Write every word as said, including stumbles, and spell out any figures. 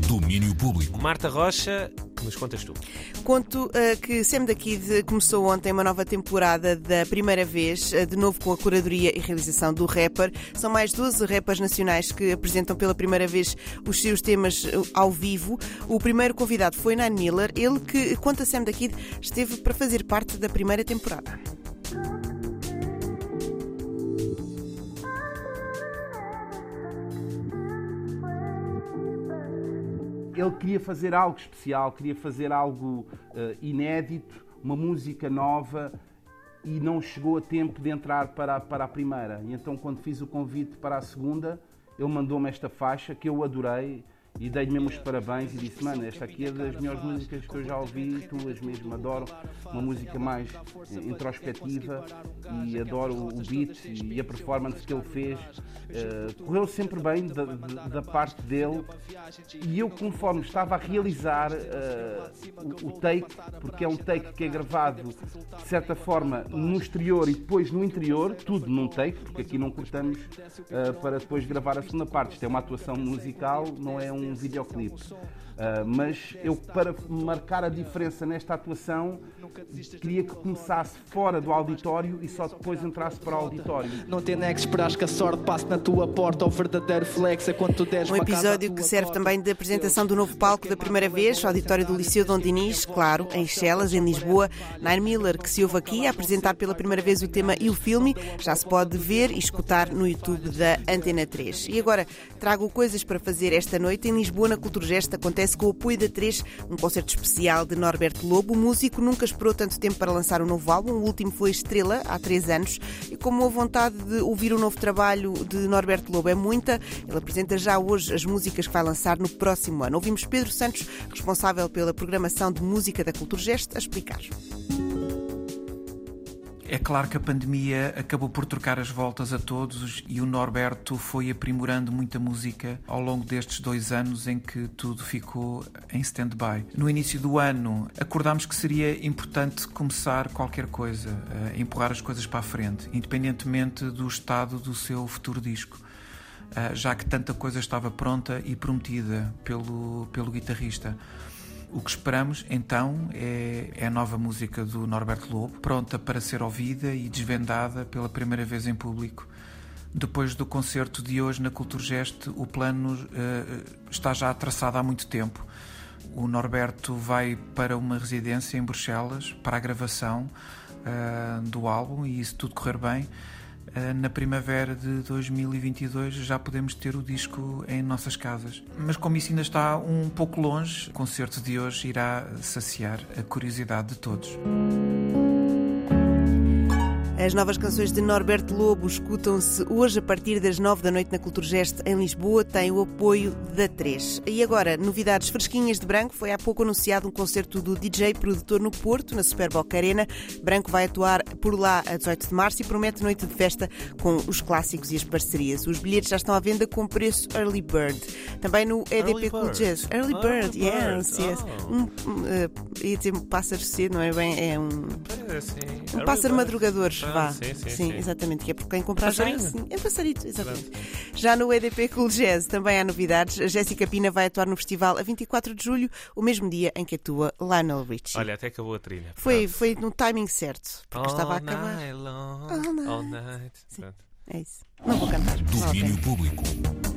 Domínio Público. Marta Rocha, que nos contas tu? Conto uh, que Sam da Kid começou ontem uma nova temporada da primeira vez, uh, de novo com a curadoria e realização do rapper. São mais doze rappers nacionais que apresentam pela primeira vez os seus temas uh, ao vivo. O primeiro convidado foi Nine Miller, ele que, conta Sam da Kid, esteve para fazer parte da primeira temporada. Ele queria fazer algo especial, queria fazer algo uh, inédito, uma música nova, e não chegou a tempo de entrar para a, para a primeira. E então, quando fiz o convite para a segunda, ele mandou-me esta faixa que eu adorei e dei-lhe mesmo os parabéns e disse: mano, esta aqui é das melhores músicas que eu já ouvi, tuas mesmo, adoro uma música mais introspectiva e adoro o beat e a performance que ele fez. Uh, correu sempre bem da, da parte dele, e eu, conforme estava a realizar uh, o, o take, porque é um take que é gravado de certa forma no exterior e depois no interior, tudo num take, porque aqui não cortamos uh, para depois gravar a segunda parte. Isto é uma atuação musical, não é um um videoclipe. Uh, mas eu, para marcar a diferença nesta atuação, queria que começasse fora do auditório e só depois entrasse para o auditório. Não tem nem que esperar que a sorte passe na tua porta, o verdadeiro flex é quando tu deres. Um episódio que serve também de apresentação do novo palco da primeira vez, o auditório do Liceu Dom Dinis, claro, em Chelas, em Lisboa. Nine Miller, que se ouve aqui a apresentar pela primeira vez o tema e o filme, já se pode ver e escutar no YouTube da Antena três. E agora trago coisas para fazer esta noite. Em Lisboa, na Culturgest, acontece com o apoio da três, um concerto especial de Norberto Lobo. O músico nunca esperou tanto tempo para lançar um novo álbum. O último foi Estrela, há três anos. E como a vontade de ouvir o novo trabalho de Norberto Lobo é muita, ele apresenta já hoje as músicas que vai lançar no próximo ano. Ouvimos Pedro Santos, responsável pela programação de música da Culturgest, a explicar. É claro que a pandemia acabou por trocar as voltas a todos e o Norberto foi aprimorando muita música ao longo destes dois anos em que tudo ficou em stand-by. No início do ano acordámos que seria importante começar qualquer coisa, a empurrar as coisas para a frente, independentemente do estado do seu futuro disco, já que tanta coisa estava pronta e prometida pelo, pelo guitarrista. O que esperamos, então, é, é a nova música do Norberto Lobo, pronta para ser ouvida e desvendada pela primeira vez em público. Depois do concerto de hoje na Culturgest, o plano uh, está já traçado há muito tempo. O Norberto vai para uma residência em Bruxelas para a gravação uh, do álbum, e se tudo correr bem, na primavera de dois mil e vinte e dois já podemos ter o disco em nossas casas. Mas como isso ainda está um pouco longe, o concerto de hoje irá saciar a curiosidade de todos. As novas canções de Norberto Lobo escutam-se hoje a partir das nove da noite na Culturgest em Lisboa. Tem o apoio da três. E agora, novidades fresquinhas de Branco. Foi há pouco anunciado um concerto do D J produtor no Porto, na Superboc Arena. Branco vai atuar por lá a dezoito de março e promete noite de festa com os clássicos e as parcerias. Os bilhetes já estão à venda com preço Early Bird. Também no E D P Cool Jazz. Early Bird, Early yes, Bird. yes. Oh. Um, uh, ia dizer um pássaro cedo, não é bem? É um, um pássaro madrugador. Vá. Sim, sim, sim, sim, exatamente, que é porque quem comprar já Passarino. sim, é passarito, exatamente. Já no E D P Cool Jazz também há novidades. A Jéssica Pina vai atuar no festival a vinte e quatro de julho, o mesmo dia em que atua Lionel Richie. Olha, até acabou a trilha. Foi, foi no timing certo, porque all estava a acabar. Night long, All night. all night. Sim, é isso. Não vou cantar. Domínio Ok. Público.